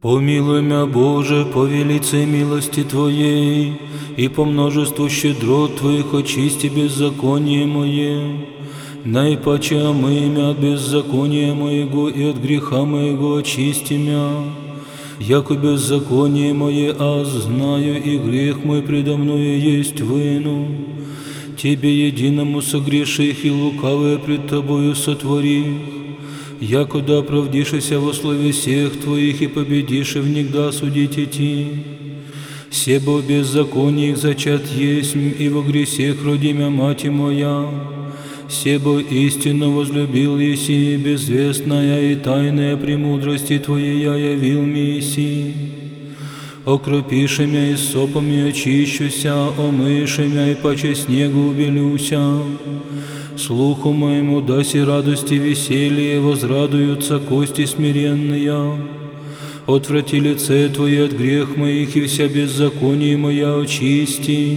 Помилуй мя, Боже, по велице милости Твоей, и по множеству щедрот Твоих очисти беззаконие мое. Наипаче омый мя от беззакония моего и от греха моего очисти мя. Яко беззаконие мое аз знаю, и грех мой предо мною есть вину. Тебе единому согреших и лукавое пред Тобою сотворих. Якуда оправдишися во слове всех Твоих и победишь, и внегда судить идти. Себо беззакониях зачат есмь, и во гресех родимя мать моя. Себо истинно возлюбил еси, безвестная и тайная премудрости Твоей я явил ми еси. Окропиши мя и сопами очищуся, омыши мя и паче снегу убелюся. Слуху моему даси радости веселье, возрадуются кости смиренные. Отврати лице Твое от грех моих, и вся беззаконие моя очисти.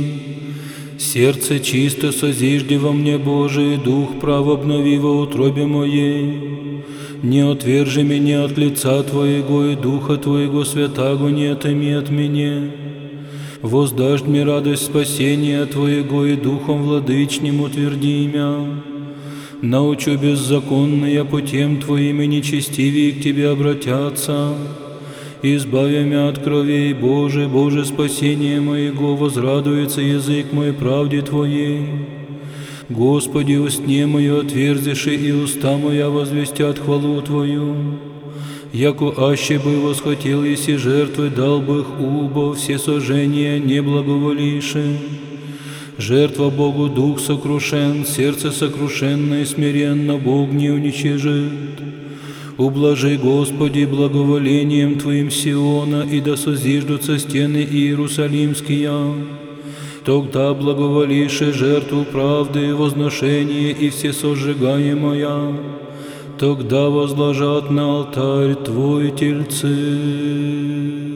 Сердце чисто созижди во мне, Боже, и дух прав обнови во утробе моей. Не отвержи меня от лица Твоего, и духа Твоего святаго не отыми от меня. Воздашь мне радость спасения Твоего, и духом владычним утверди мя. Научу беззаконные путем Твоим, и нечестивее к Тебе обратятся. Избави мя от кровей, Боже, Боже, спасение моего, возрадуется язык мой правде Твоей. Господи, устне мое отверзиши, и уста моя возвестят хвалу Твою. Яко аще бы восхотел, еси жертвы, дал бы их убо, все сожжения не благоволиши. Жертва Богу дух сокрушен, сердце сокрушенно и смиренно Бог не уничижит. Ублажи, Господи, благоволением Твоим Сиона, и да созиждутся стены Иерусалимские. Тогда благоволиши жертву правды, возношение и все сожигаемое. Тогда возложат на алтарь Твой тельцы.